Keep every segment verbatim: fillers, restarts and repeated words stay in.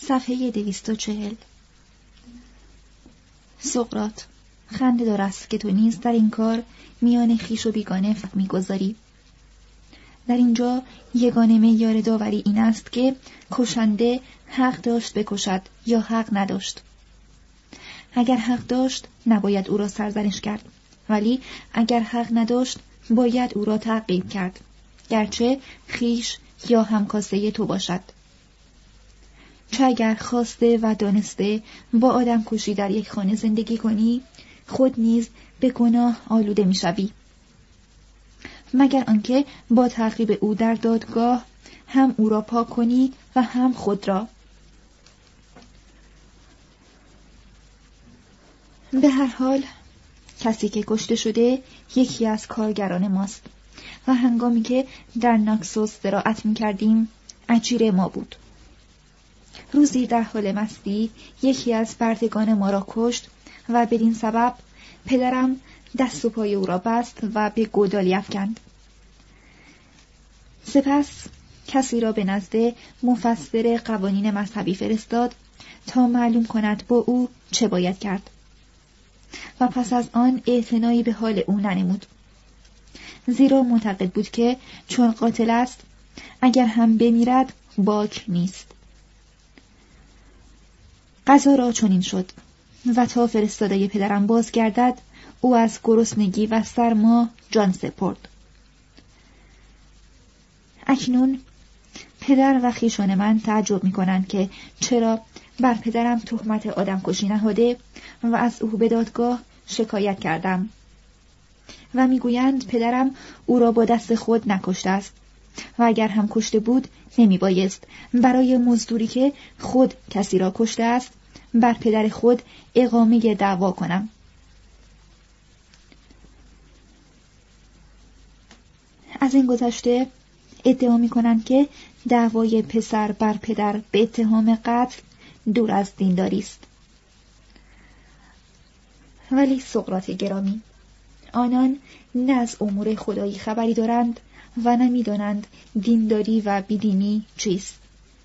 صفحه دویست و چهل. سقراط: خنده دار است که تو نیز در این کار میان خویش و بیگانه فرق می‌گذاری. در اینجا یگانه معیار داوری این است که کشنده حق داشت بکشد یا حق نداشت. اگر حق داشت نباید او را سرزنش کرد، ولی اگر حق نداشت باید او را تعقیب کرد، گرچه خویش یا همکاسه تو باشد. چه اگر خواسته و دانسته با آدم کشی در یک خانه زندگی کنی، خود نیز به گناه آلوده می شوی. مگر آنکه با تعقیب او در دادگاه هم او را پاک کنی و هم خود را. به هر حال کسی که کشته شده یکی از کارگران ماست و هنگامی که در ناکسوس زراعت می کردیم اجیر ما بود. روزی در حال مستی یکی از بردگان ما را کشت و بدین سبب پدرم دست و پای او را بست و به گودالی افکند. سپس کسی را به نزد مفسر قوانین مذهبی فرستاد تا معلوم کند با او چه باید کرد و پس از آن اعتنایی به حال او ننمود، زیرا معتقد بود که چون قاتل است اگر هم بمیرد باک نیست. قضا را چنین شد و تا فرستاده پدرم باز گردد او از گرسنگی و سرما جان سپرد. اکنون پدر و خویشان من تعجب می کنند که چرا بر پدرم تهمت آدمکشی نهاده و از او به دادگاه شکایت کردم و میگویند پدرم او را با دست خود نکشته است و اگر هم کشته بود نمی بایست برای مزدوری که خود کسی را کشته است بر پدر خود اقامه دعوا کنم. از این گذشته ادعا می کنند که دعوای پسر بر پدر به اتهام قتل دور از دینداری است. ولی سقراط گرامی، آنان نه از امور خدایی خبری دارند و نمی‌دانند دینداری و بیدینی چیست.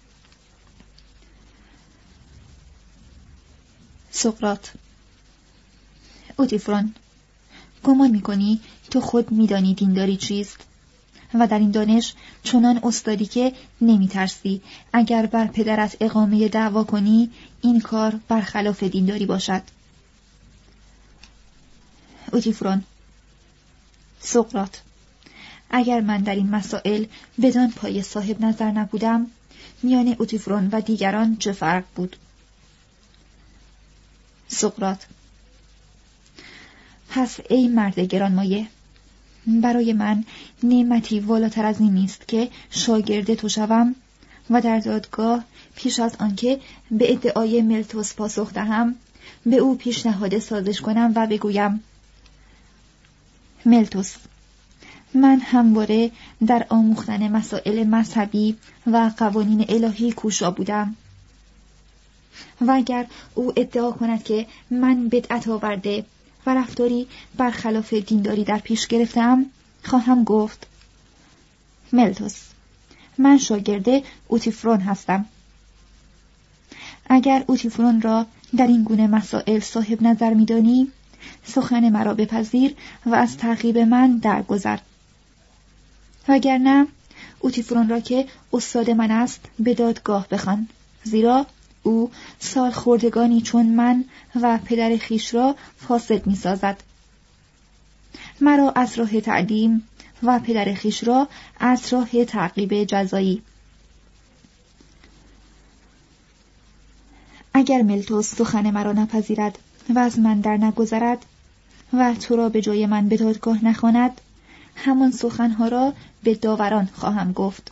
سقراط: اوتیفرون، گمان می‌کنی تو خود می‌دانی دینداری چیست و در این دانش چنان استادی که نمی‌ترسی اگر بر پدرت اقامه دعوا کنی این کار برخلاف دینداری باشد. اوتیفرون: سقراط: اگر من در این مسائل بدان پای صاحب نظر نبودم میان اوتیفرون و دیگران چه فرق بود؟ سقراط: پس ای مرد گرانمایه، برای من نعمتی والاتر از این نیست که شاگرد تو شوم و در دادگاه پیش از آنکه به ادعای ملتوس پاسخ دهم به او پیشنهاد سازش کنم و بگویم ملتوس، من همواره در آموختن مسائل مذهبی و قوانین الهی کوشا بودم و اگر او ادعا کند که من بدعت آورده و رفتاری برخلاف دینداری در پیش گرفتم، خواهم گفت ملتوس، من شاگرد اوتیفرون هستم. اگر اوتیفرون را در این گونه مسائل صاحب نظر می‌دانی، سخن مرا بپذیر و از تعقیب من درگذر. وگرنه اوتیفرون را که استاد من است به دادگاه بخوان، زیرا او سال خوردگانی چون من و پدر خیش را فاسد می سازد. مرا از راه تعلیم و پدر خیش را از راه تعقیب جزایی. اگر ملتوس سخن مرا نپذیرد و از من در نگذرد و تو را به جای من به دادگاه نخواند، همان سخنها را به داوران خواهم گفت.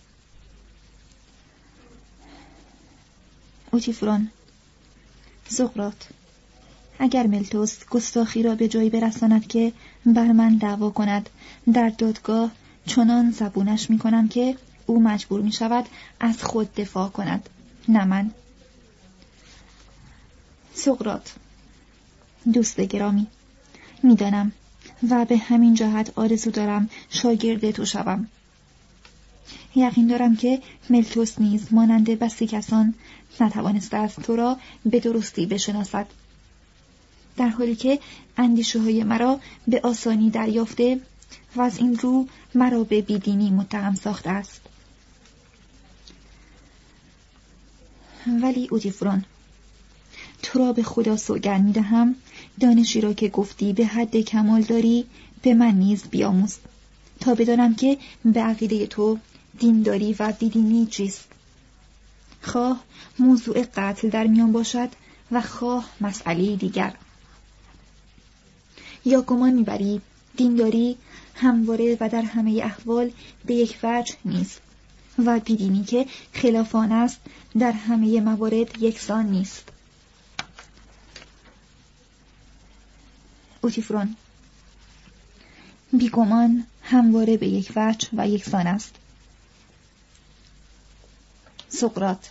اوتیفرون: سقراط، اگر ملتوس گستاخی را به جایی برساند که بر من دعوا کند در دادگاه، چنان زبونش می کنم که او مجبور می شود از خود دفاع کند، نه من. سقراط: دوست گرامی، میدانم و به همین جهت آرزو دارم شاگرد تو شوم. یقین دارم که ملتوس نیز مانند بسی کسان نتوانسته است تو را به درستی بشناسد، در حالی که اندیشه های مرا به آسانی دریافته و از این رو مرا به بیدینی متهم ساخته است. ولی اوتیفرون، تو را به خدا سوگند می‌دهم دانشی را که گفتی به حد کمال داری به من نیز بیاموز، تا بدانم که به عقیده تو دینداری و بیدینی چیست، خواه موضوع قتل در میان باشد و خواه مسئله دیگر. یا گمان می‌بری دینداری همواره و در همه احوال به یک وجه نیست و بیدینی که خلاف آن است در همه موارد یکسان نیست؟ اوتیفرون: بیگمان همواره به یک وجه و یکسان است. سقراط: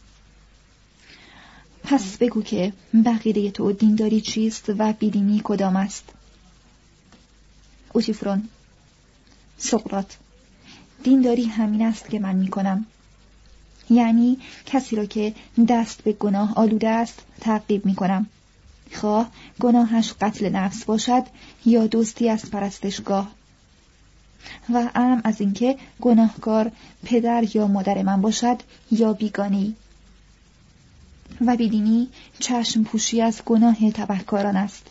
پس بگو که بقیده تو دینداری چیست و بیدینی کدام است؟ اوتیفرون: سقراط: دینداری همین است که من می کنم، یعنی کسی را که دست به گناه آلوده است تعقیب می کنم، خواه گناهش قتل نفس باشد یا دوستی از پرستشگاه، و اعم از اینکه گناهکار پدر یا مادر من باشد یا بیگانه‌ای. و بیدینی چشم پوشی از گناه تبهکاران است.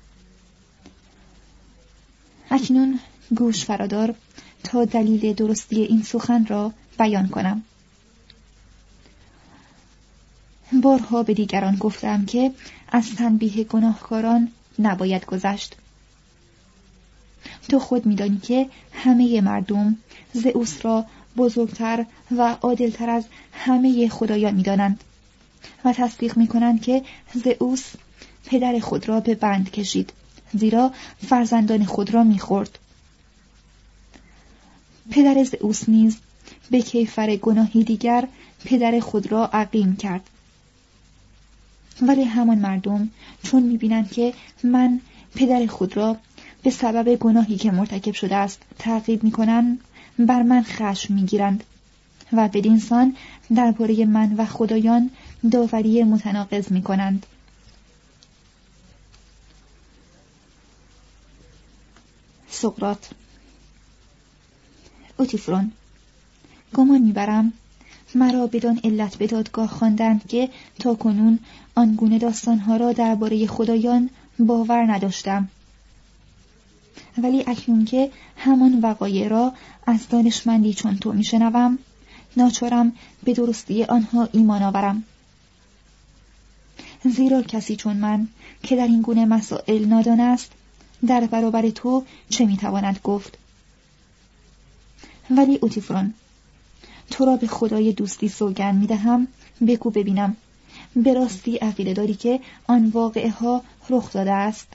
اکنون گوش فرادار تا دلیل درستی این سخن را بیان کنم. بارها به دیگران گفتم که از تنبیه گناهکاران نباید گذشت. تو خود می‌دانی که همه مردم زئوس را بزرگتر و عادلتر از همه خدایان می‌دانند و تصدیق می‌کنند که زئوس پدر خود را به بند کشید، زیرا فرزندان خود را می‌خورد. پدر زئوس نیز به کیفر گناهی دیگر پدر خود را عقیم کرد. ولی همان مردم چون می‌بینند که من پدر خود را به سبب گناهی که مرتکب شده است تعقیب می‌کنند، بر من خشم می‌گیرند و بدین سان درباره من و خدایان داوری متناقض می‌کنند. سقراط: اوتیفرون، گمان می‌برم مرا بدان علت به دادگاه خواندند که تا کنون آنگونه داستانها را درباره خدایان باور نداشتم، ولی اکنون که همان وقایع را از دانشمندی چون تو میشنوم، ناچارم به درستی آنها ایمان آورم، زیرا کسی چون من که در این گونه مسائل نادان است در برابر تو چه میتواند گفت؟ ولی اوتیفرون، تو را به خدای دوستی سوگند میدهم، بگو ببینم به راستی عقیده داری که آن واقعه ها رخ داده است؟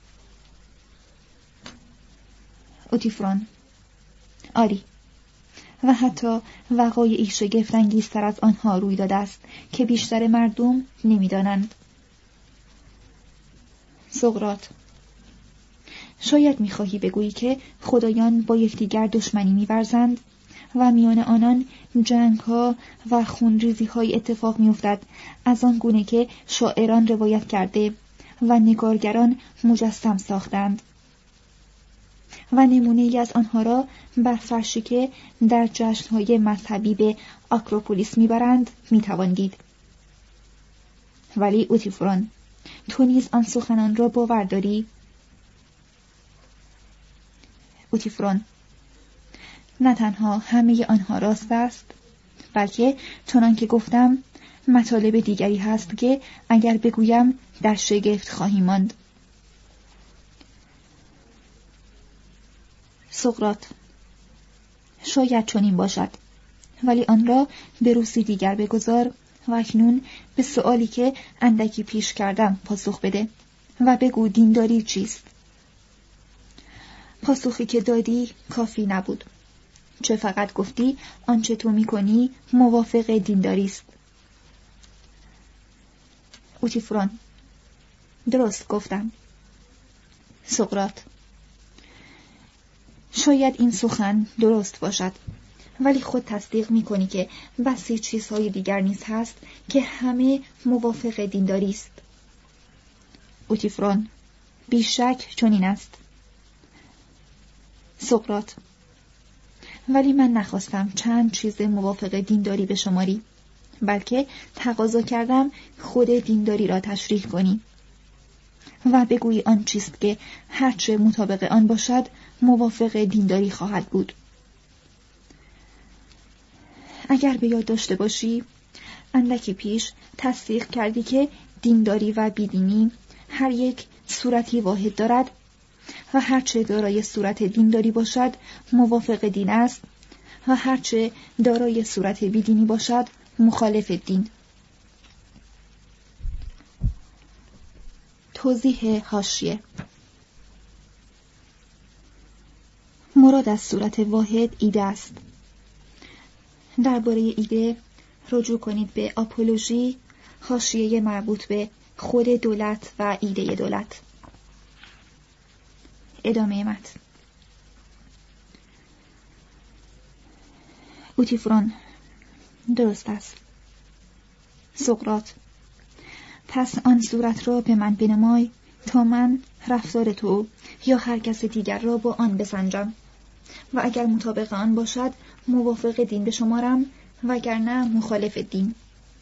اوتیفرون: آری، و حتی وقایعی شگفت انگیزتر از آنها روی داده است که بیشتر مردم نمیدانند. سقراط: شاید میخواهی بگویی که خدایان با یکدیگر دشمنی می‌ورزند و میان آنان جنگ‌ها و خونریزی‌های اتفاق می‌افتد، از آن گونه که شاعران روایت کرده و نگارگران مجسم ساختند، و نمونه‌ای از آنها را بر فرشی که در جشن‌های مذهبی به آکروپولیس می‌برند می‌توان دید. ولی اوتیفرون، تو نیز آن سخنان را باور داری؟ اوتیفرون: نه تنها همه آنها راست است، بلکه چنان که گفتم مطالب دیگری هست که اگر بگویم در شگفت خواهی ماند. سقراط: شاید چنین باشد، ولی آن را به روزی دیگر بگذار و اکنون به سؤالی که اندکی پیش کردم پاسخ بده و بگو دینداری چیست؟ پاسخی که دادی کافی نبود، چه فقط گفتی آنچه تو میکنی موافق دینداری است. اوتیفرون: درست گفتم. سقراط: شاید این سخن درست باشد، ولی خود تصدیق می‌کنی که بسی چیزهای دیگر نیز هست که همه موافق دینداری است. اوتیفرون: بیشک چنین است. سقراط: ولی من نخواستم چند چیز موافق دینداری بشماری، بلکه تقاضا کردم خود دینداری را تشریح کنی و بگویی آن چیست که هرچه مطابق آن باشد موافق دینداری خواهد بود. اگر به یاد داشته باشی اندکی پیش تصدیق کردی که دینداری و بیدینی هر یک صورتی واحد دارد و هرچه دارای صورت دینداری باشد موافق دین است و هرچه دارای صورت بیدینی باشد مخالف دین. توضیح حاشیه: مراد از صورت واحد ایده است. درباره ایده رجوع کنید به آپولوژی، حاشیه مربوط به خود دولت و ایده دولت. ادامه متن. اوتیفرون: درست است. سقراط: پس آن صورت را به من بنمای تا من رفتار تو یا هر کس دیگر را با آن بسنجم و اگر مطابق آن باشد موافق دین بشمارم وگرنه مخالف دین.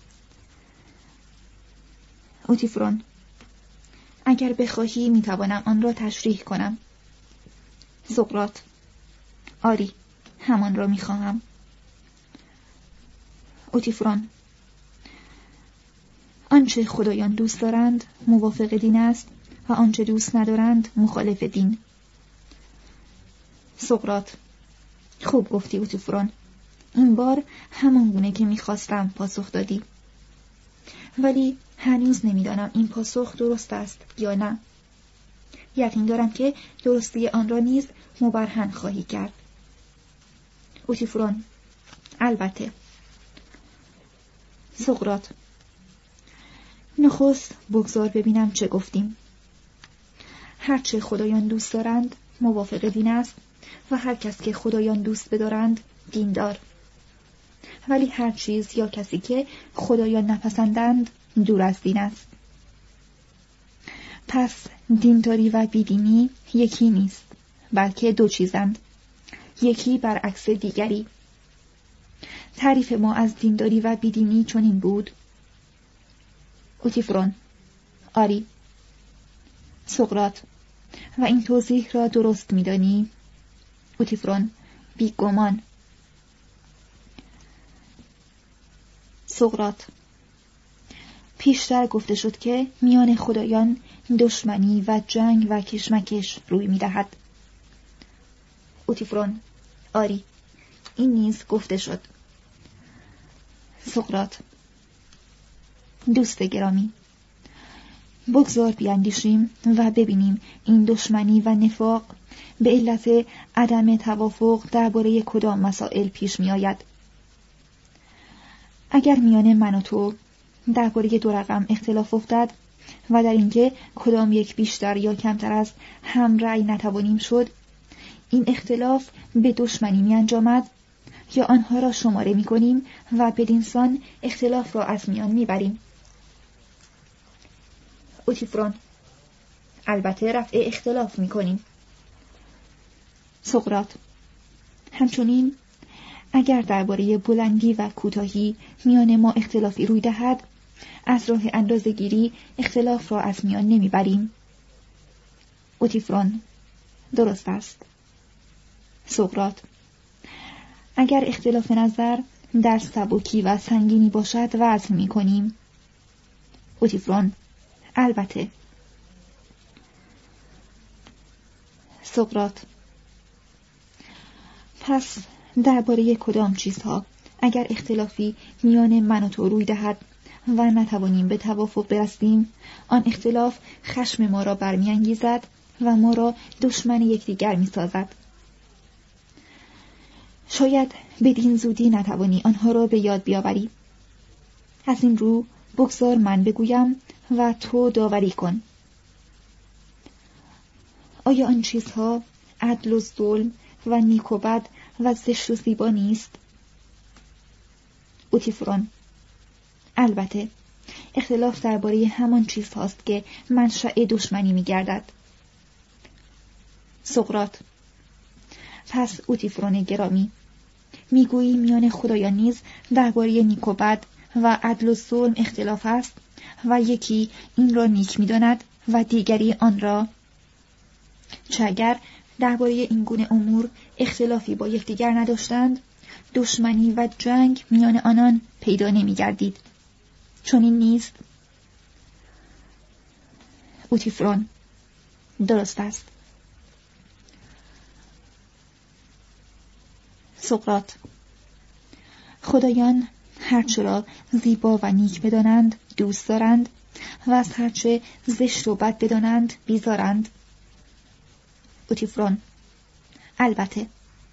اوتیفرون: اگر بخواهی میتوانم آن را تشریح کنم. سقراط: آری، همان را میخواهم. اوتیفرون: آنچه خدایان دوست دارند موافق دین است و آنچه دوست ندارند مخالف دین. سقراط: خوب گفتی اوتیفرون، این بار همان گونه که میخواستم پاسخ دادی، ولی هنوز نمیدانم این پاسخ درست است یا نه. یقین دارم که درستی آن را نیز مبرهن خواهی کرد. اوتیفرون: البته. سقراط: نخست بگذار ببینم چه گفتیم. هرچه خدایان دوست دارند موافق دین است و هر کس که خدایان دوست بدارند دیندار، ولی هر چیز یا کسی که خدایان نپسندند دور از دین است. پس دینداری و بیدینی یکی نیست، بلکه دو چیزند، یکی برعکس دیگری. تعریف ما از دینداری و بیدینی چنین بود. اوتیفرون: آری. سقراط: و این توضیح را درست می‌دانی؟ اوتیفرون: بیگمان. سقراط: پیشتر گفته شد که میان خدایان دشمنی و جنگ و کشمکش روی می‌دهد. اوتیفرون: آری، این نیز گفته شد. سقراط: دوست گرامی، بگذار بیاندیشیم و ببینیم این دشمنی و نفاق به علت عدم توافق درباره کدام مسائل پیش می آید. اگر میان من و تو درباره دو رقم اختلاف افتد و در اینکه کدام یک بیشتر یا کمتر است هم رأی نتوانیم شد، این اختلاف به دشمنی می انجامد یا آنها را شماره می کنیم و بدین سان اختلاف را از میان می بریم. اوتیفرون: البته رفع اختلاف می کنیم. سقراط: همچنین اگر درباره بلندی و کوتاهی میان ما اختلافی روی دهد از راه اندازه‌گیری اختلاف را از میان نمی بریم. اوتیفرون: درست است. سقراط: اگر اختلاف نظر در سبکی و سنگینی باشد وزن می کنیم. اوتیفرون: البته. سقراط: پس درباره کدام چیزها اگر اختلافی میان من و تو روی دهد و نتوانیم به توافق برسیم، آن اختلاف خشم ما را برمی‌انگیزد و ما را دشمن یکدیگر می‌سازد. شاید بدین زودی نتوانی آنها را به یاد بیاوری. از این رو بگذار من بگویم و تو داوری کن. آیا آن چیزها عدل و ظلم و نیک و بد و زشت و زیبا نیست اوتیفرون: البته اختلاف درباره همان چیز هاست که منشأ دشمنی می‌گردد. سقراط: پس اوتیفرون گرامی، میگویی میان خدایان نیز درباره نیک و بد و عدل و ظلم اختلاف است و یکی این را نیک می‌داند و دیگری آن را. چه اگر درباره این گونه امور اختلافی با یکدیگر نداشتند، دشمنی و جنگ میان آنان پیدا نمی‌گردید. چون این نیست؟ اوتیفرون: درست است. سقراط: خدایان هرچه را زیبا و نیک بدانند دوست دارند و از هرچه زشت و بد بدانند بیزارند. اوتیفرون: البته.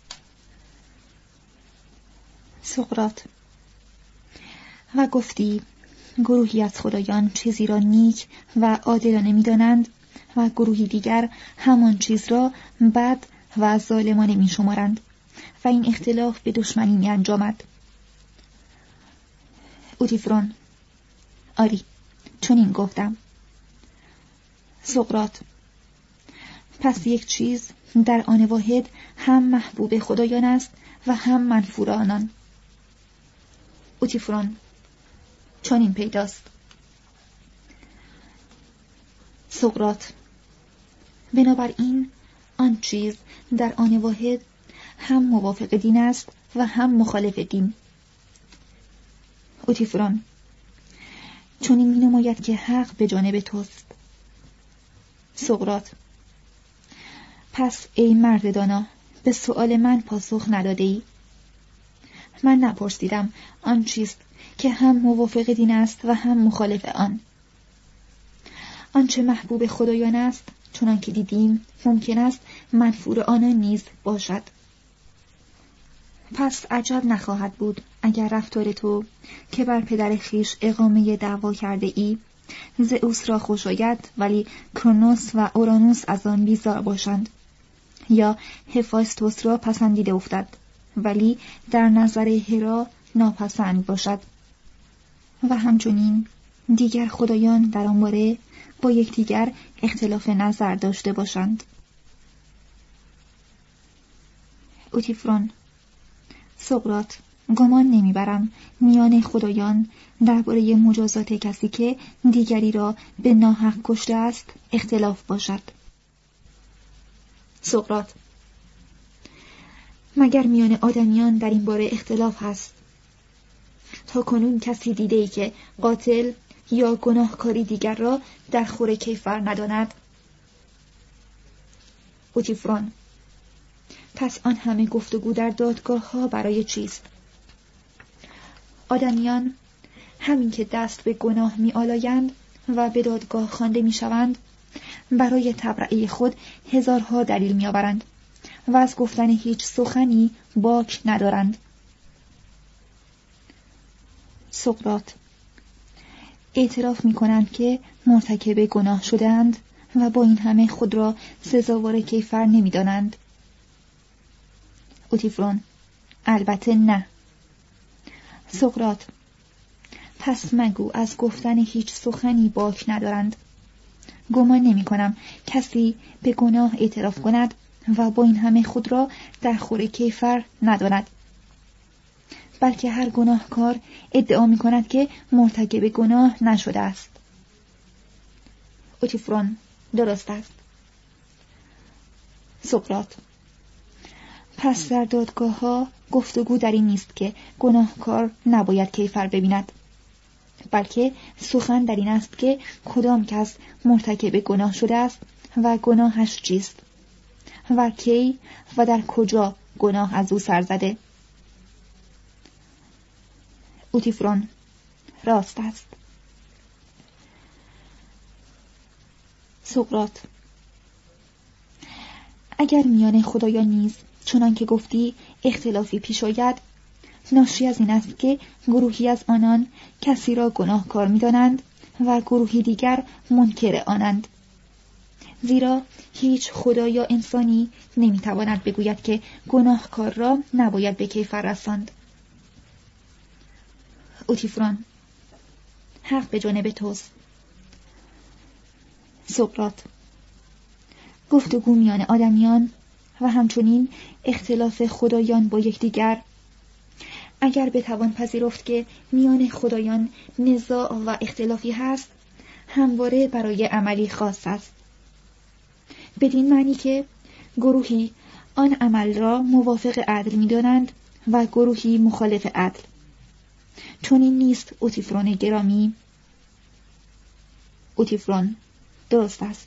سقراط: و گفتی گروهی از خدایان چیزی را نیک و عادلانه می‌دانند و گروهی دیگر همان چیز را بد و ظالمانه می‌شمارند و این اختلاف به دشمنی می‌انجامد. اوتیفرون: آری، چون این گفتم. سقراط: پس یک چیز در آن واحد هم محبوب خدایان است و هم منفور آنان. اوتیفرون: چون این پیداست. سقراط: بنابراین آن چیز در آن واحد هم موافق دین است و هم مخالف دین. اوتیفرون: چون این می‌نماید که حق به جانب توست. سقراط: پس ای مرد دانا، به سؤال من پاسخ نداده ای. من نپرسیدم آن چیست که هم موافق دین است و هم مخالف آن. آنچه محبوب خدایان است چنان که دیدیم ممکن است منفور آنان نیز باشد. پس عجب نخواهد بود اگر رفتار تو که بر پدر خیش اقامه دعوا کرده ای زئوس را خوش آید ولی کرونوس و اورانوس از آن بیزار باشند، یا هفایستوس را پسندیده افتد ولی در نظر هرا ناپسند باشد، و همچنین دیگر خدایان در آن باره با یکدیگر اختلاف نظر داشته باشند. اوتیفرون: سقراط، گمان نمیبرم میان خدایان درباره مجازات کسی که دیگری را به ناحق کشته است اختلاف باشد. سقراط: مگر میان آدمیان در این باره اختلاف هست؟ تا کنون کسی دیده ای که قاتل یا گناهکاری دیگر را در خور کیفر نداند؟ اوتیفرون: پس آن همه گفتگو در دادگاه ها برای چیست؟ آدمیان همین که دست به گناه می آلایند و به دادگاه خوانده می شوند برای تبرئه خود هزارها دلیل می آورند و از گفتن هیچ سخنی باک ندارند. سقراط: اعتراف می کنند که مرتکب گناه شدند و با این همه خود را سزاوار کیفر نمی دانند. اوتیفرون: البته نه. سقراط: پس مگو از گفتن هیچ سخنی باک ندارند. گمان نمی کنم کسی به گناه اعتراف کند و با این همه خود را در خور کیفر نداند، بلکه هر گناهکار ادعا می کند که مرتکب گناه نشده است. اوتیفرون: درست است. سقراط: پس در دادگاه ها گفتگو در این نیست که گناهکار نباید کیفر ببیند، بلکه سخن در این است که کدام کس مرتکب گناه شده است و گناهش چیست و کی و در کجا گناه از او سر زده. اوتیفرون: راست است. سقراط: اگر میان خدایان نیز چنان که گفتی اختلافی پیش آید، ناشی از این است که گروهی از آنان کسی را گناهکار می‌دانند و گروهی دیگر منکر آنند، زیرا هیچ خدا یا انسانی نمی‌تواند بگوید که گناهکار را نباید به کیفر رساند. اوتیفرون: حق به جانب توست. سقراط: گفتگو میان آدمیان و همچنین اختلاف خدایان با یکدیگر، اگر بتوان پذیرفت که میان خدایان نزاع و اختلافی هست، همواره برای عملی خاص است، بدین معنی که گروهی آن عمل را موافق عدل می‌دانند و گروهی مخالف عدل. چون این نیست اوتیفرون گرامی؟ اوتیفرون: درست است.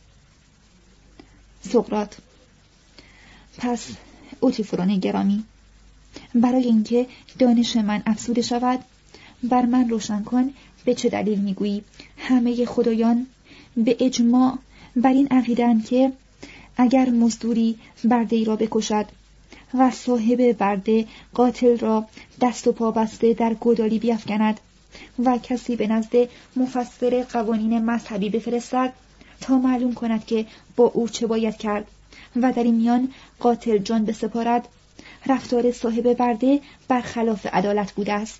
سقراط: پس اوتیفرون گرامی، برای اینکه دانش من افزوده شود، بر من روشن کن به چه دلیل میگویی همه خدایان به اجماع بر این عقیده‌اند که اگر مزدوری برده‌ای را بکشد و صاحب برده قاتل را دست و پا بسته در گودالی بیفکند و کسی به نزد مفسر قوانین مذهبی بفرستد تا معلوم کند که با او چه باید کرد و در این میان قاتل جان بسپارد، رفتار صاحب برده برخلاف عدالت بوده است.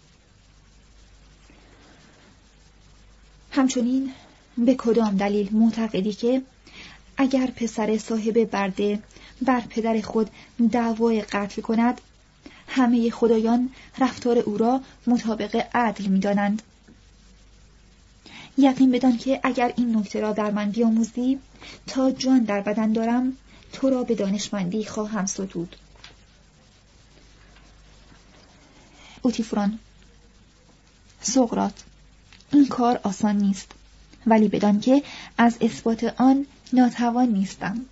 همچنین به کدام دلیل معتقدی که اگر پسر صاحب برده بر پدر خود دعوای قتل کند، همه خدایان رفتار او را مطابق عدل می‌دانند؟ یقین بدان که اگر این نکته را در من بیاموزی، تا جان در بدن دارم تو را به دانشمندی خواهم ستود. اوتیفرون: سقراط: این کار آسان نیست، ولی بدان که از اثبات آن ناتوان نیستم.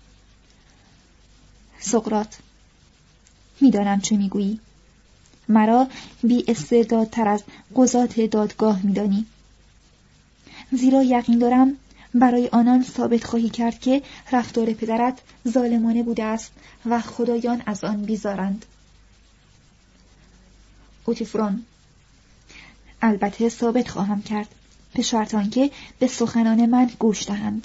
سقراط: میدانم چه میگویی. مرا بی استعدادتر از قضات دادگاه میدانی، زیرا یقین دارم برای آنان ثابت خواهی کرد که رفتار پدرت ظالمانه بوده است و خدایان از آن بیزارند. اوتیفرون: البته ثابت خواهم کرد، به شرط آنکه به سخنان من گوش دهند.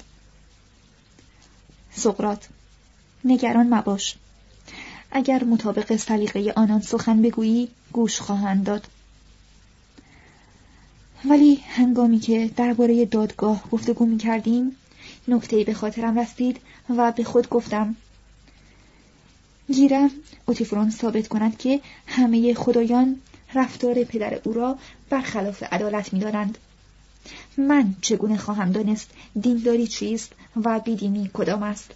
سقراط: نگران مباش، اگر مطابق سلیقه آنان سخن بگویی گوش خواهند داد. ولی هنگامی که درباره دادگاه گفتگو می کردیم، نکته‌ای به خاطرم رسید و به خود گفتم گیرم اوتیفرون ثابت کند که همه خدایان رفتار پدر او را برخلاف عدالت می دانند. من چگونه خواهم دانست دینداری چیست و بیدینی کدام است؟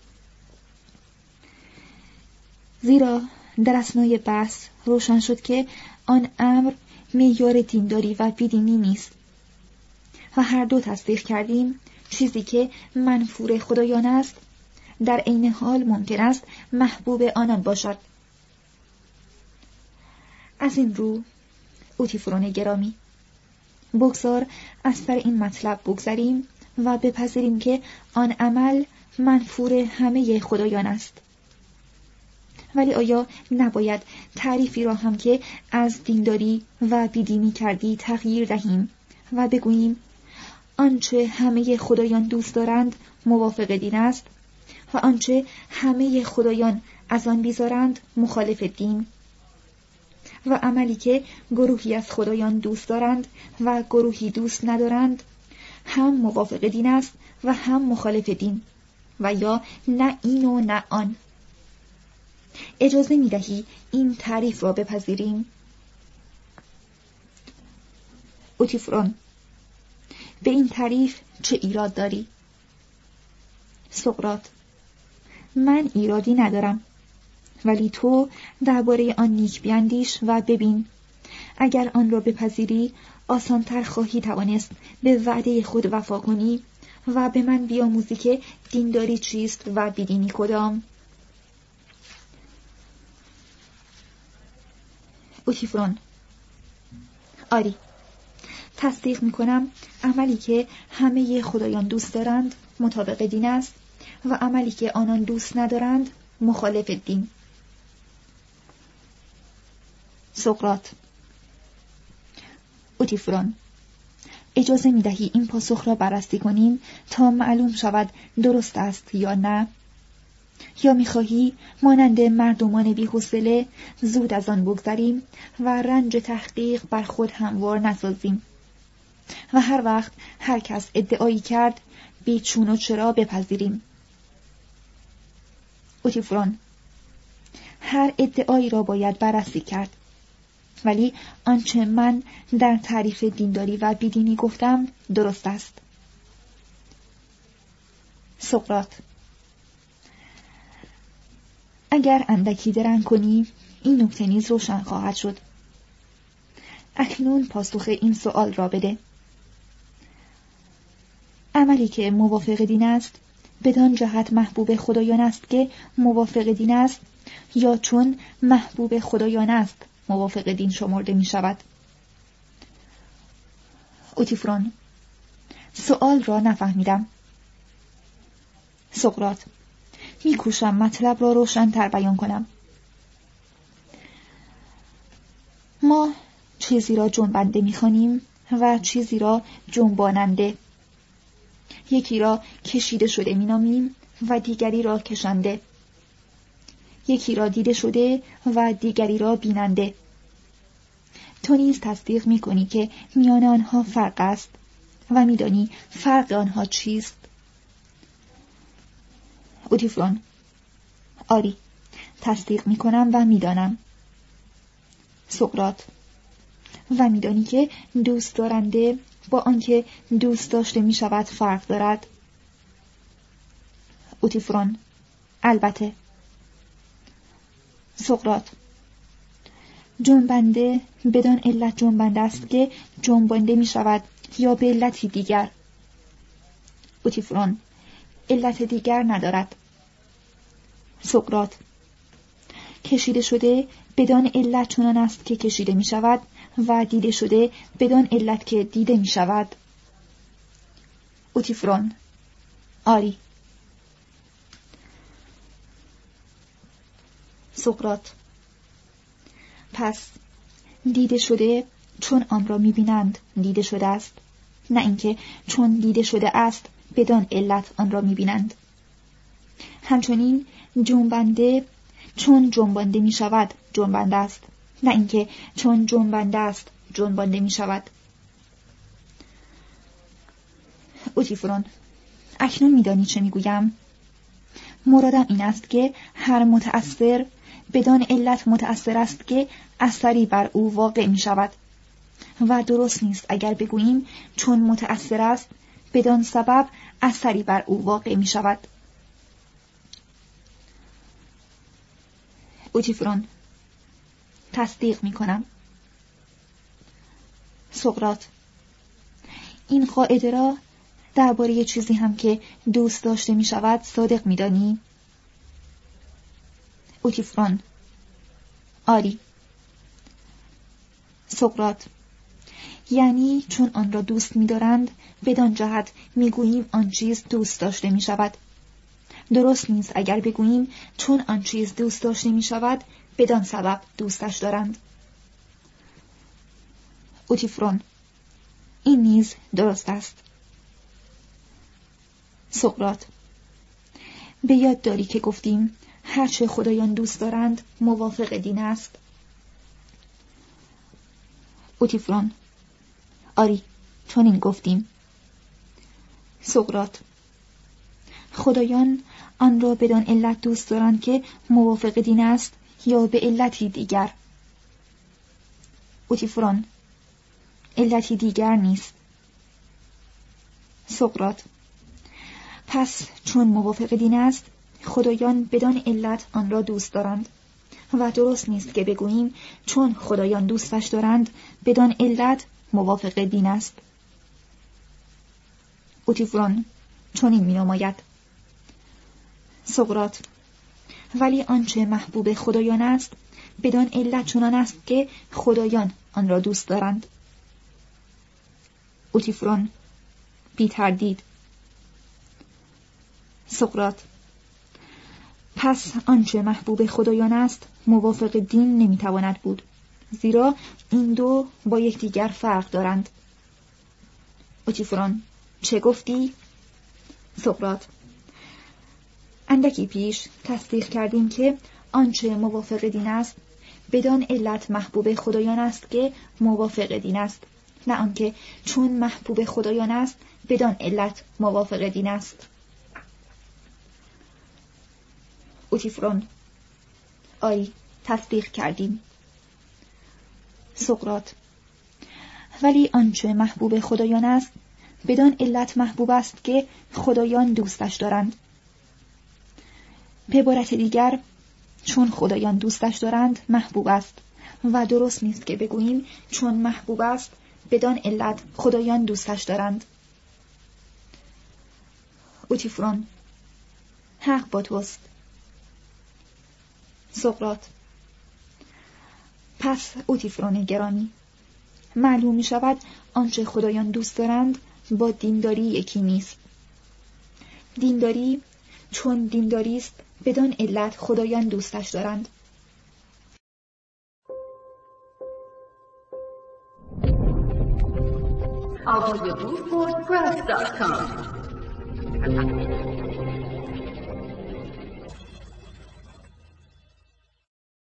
زیرا در اثنای بحث روشن شد که آن امر معیار دینداری و بیدینی نیست و هر دو تصدیق کردیم چیزی که منفور خدایان است در عین حال ممکن است محبوب آنان باشد. از این رو اوتیفرون گرامی، بگذار از سر این مطلب بگذریم و بپذیریم که آن عمل منفور همه خدایان است. ولی آیا نباید تعریفی را هم که از دینداری و بیدینی کردی تغییر دهیم و بگوییم آنچه همه خدایان دوست دارند موافق دین است و آنچه همه خدایان از آن بیزارند مخالف دین، و عملی که گروهی از خدایان دوست دارند و گروهی دوست ندارند هم موافق دین است و هم مخالف دین، و یا نه این و نه آن. اجازه می دهی این تعریف را بپذیریم؟ اوتیفرون: به این تعریف چه ایراد داری؟ سقراط: من ایرادی ندارم، ولی تو درباره آن نیک بیندیش و ببین، اگر آن را بپذیری آسانتر خواهی توانست به وعده خود وفا کنی و به من بیاموزی که دینداری چیست و بیدینی کدام. اوتیفرون: آری، تصدیق میکنم عملی که همه خدایان دوست دارند مطابق دین است و عملی که آنان دوست ندارند مخالف دین. سقراط: اوتیفرون: اجازه میدهی این پاسخ را بررسی کنیم تا معلوم شود درست است یا نه؟ یا می‌خواهی مانند مردمان بی‌حوصله زود از آن بگذریم و رنج تحقیق بر خود هموار نسازیم و هر وقت هر کس ادعایی کرد بی چون و چرا بپذیریم؟ اوتیفرون: هر ادعایی را باید بررسی کرد، ولی آنچه من در تعریف دینداری و بیدینی گفتم درست است. سقراط: اگر اندکی درنگ کنی این نکته نیز روشن خواهد شد. اکنون پاسخ این سؤال را بده. عملی که موافق دین است بدان جهت محبوب خدایان است که موافق دین است، یا چون محبوب خدایان است موافق دین شمرده می شود؟ اوتیفرون: سؤال را نفهمیدم. سقراط: می کوشم مطلب را روشن تر بیان کنم. ما چیزی را جنبنده می خوانیم و چیزی را جنباننده. یکی را کشیده شده می نامیم و دیگری را کشنده. یکی را دیده شده و دیگری را بیننده. تو نیز تصدیق می کنی که میان آنها فرق است و می دانی فرق آنها چیست؟ اوتیفرون: آری، تصدیق می کنم و می دانم. سقراط: و می دانی که دوست دارنده با آنکه دوست داشته می شود فرق دارد؟ اوتیفرون: البته. سقراط: جنبنده بدان علت جنبنده است که جنبانده می شود یا به علتی دیگر؟ اوتیفرون: علت دیگر ندارد. سقراط: کشیده شده بدان علت چنان است که کشیده می شود و دیده شده بدان علت که دیده می شود؟ اوتیفرون: آری. سقراط: پس دیده شده چون آن را می بینند دیده شده است، نه اینکه چون دیده شده است بدان علت آن را می بینند. همچنین جنبنده چون جنبانده می شود جنبنده است، نه اینکه چون جنبنده است جنبانده می شود. اوتیفرون: اکنون می دانی چه می گویم؟ مرادم این است که هر متأثر بدان علت متأثر است که اثری بر او واقع می شود و درست نیست اگر بگوییم چون متأثر است بدان سبب اثری بر او واقع می شود. اوتیفرون: تصدیق می کنم. سقراط: این قاعده را درباره چیزی هم که دوست داشته می شود صادق می دانی؟ اوتیفرون: آری. سقراط: یعنی چون آن را دوست می دارند بدان جهت می گوییم آن چیز دوست داشته می شود. درست نیست اگر بگوییم چون آن چیز دوست داشته می شود بدان سبب دوستش دارند. اوتیفرون: این نیز درست است. سقراط: به یاد داری که گفتیم هرچه خدایان دوست دارند موافق دین است؟ اوتیفرون: آری، چون این گفتیم. سقراط: خدایان آن را بدان علت دوست دارند که موافق دین است یا به علتی دیگر؟ اوتیفرون: علتی دیگر نیست. سقراط: پس چون موافق دین است خدایان بدان علت آن را دوست دارند و درست نیست که بگوییم چون خدایان دوستش دارند بدان علت موافق دین است. اوتیفرون: چون این می نماید. سقراط: ولی آنچه محبوب خدایان است بدان علت چنان است که خدایان آن را دوست دارند. اوتیفرون: بی تردید. سقراط: پس آنچه محبوب خدایان است موافق دین نمیتواند بود، زیرا این دو با یکدیگر فرق دارند. اوتیفرون: چه گفتی؟ سقراط: اندکی پیش تصدیق کردیم که آنچه موافق دین است بدان علت محبوب خدایان است که موافق دین است، نه آنکه چون محبوب خدایان است بدان علت موافق دین است. اوتیفرون: آری، تصدیق کردیم. سقراط: ولی آنچه محبوب خدایان است بدان علت محبوب است که خدایان دوستش دارند. به عبارت دیگر، چون خدایان دوستش دارند محبوب است و درست نیست که بگوییم چون محبوب است بدان علت خدایان دوستش دارند. اوتیفرون: حق با توست. سقراط: پس اوتیفرون گرامی، معلوم می شود آنچه خدایان دوست دارند با دینداری یکی نیست. دینداری چون دینداری است بدان علت خدایان دوستش دارند. آواز بود پرس دات کام